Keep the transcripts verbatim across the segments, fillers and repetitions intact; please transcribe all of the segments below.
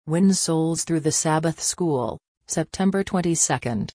Win souls through the Sabbath School, September twenty-second.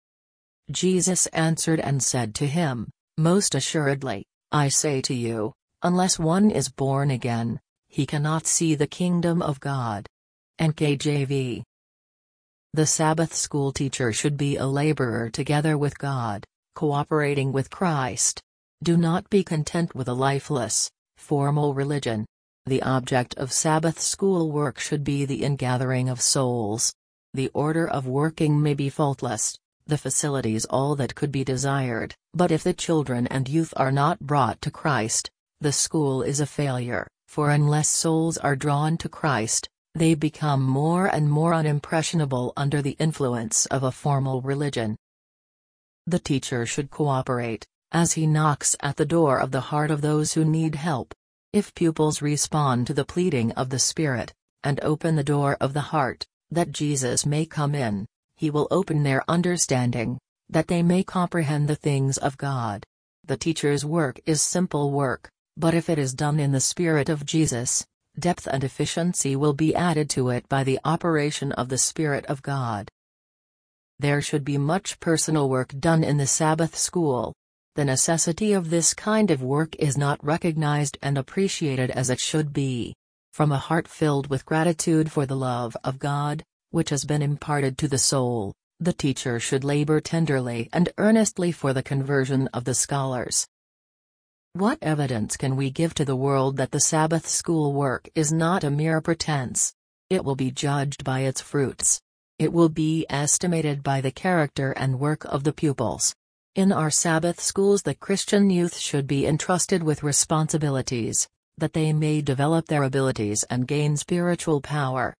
Jesus answered and said to him, "Most assuredly, I say to you, unless one is born again, he cannot see the kingdom of God." N K J V. The Sabbath school teacher should be a laborer together with God, cooperating with Christ. Do not be content with a lifeless, formal religion. The object of Sabbath school work should be the ingathering of souls. The order of working may be faultless, the facilities all that could be desired, but if the children and youth are not brought to Christ, the school is a failure, for unless souls are drawn to Christ, they become more and more unimpressionable under the influence of a formal religion. The teacher should cooperate, as he knocks at the door of the heart of those who need help. If pupils respond to the pleading of the Spirit, and open the door of the heart, that Jesus may come in, he will open their understanding, that they may comprehend the things of God. The teacher's work is simple work, but if it is done in the Spirit of Jesus, depth and efficiency will be added to it by the operation of the Spirit of God. There should be much personal work done in the Sabbath school. The necessity of this kind of work is not recognized and appreciated as it should be. From a heart filled with gratitude for the love of God, which has been imparted to the soul, the teacher should labor tenderly and earnestly for the conversion of the scholars. What evidence can we give to the world that the Sabbath school work is not a mere pretense? It will be judged by its fruits. It will be estimated by the character and work of the pupils. In our Sabbath schools, the Christian youth should be entrusted with responsibilities, that they may develop their abilities and gain spiritual power.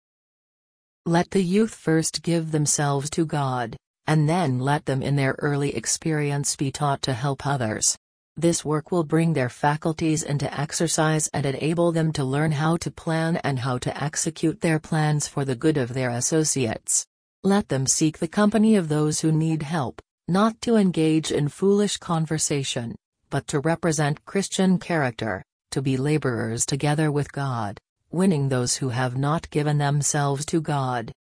Let the youth first give themselves to God, and then let them in their early experience be taught to help others. This work will bring their faculties into exercise and enable them to learn how to plan and how to execute their plans for the good of their associates. Let them seek the company of those who need help, not to engage in foolish conversation, but to represent Christian character, to be laborers together with God, winning those who have not given themselves to God.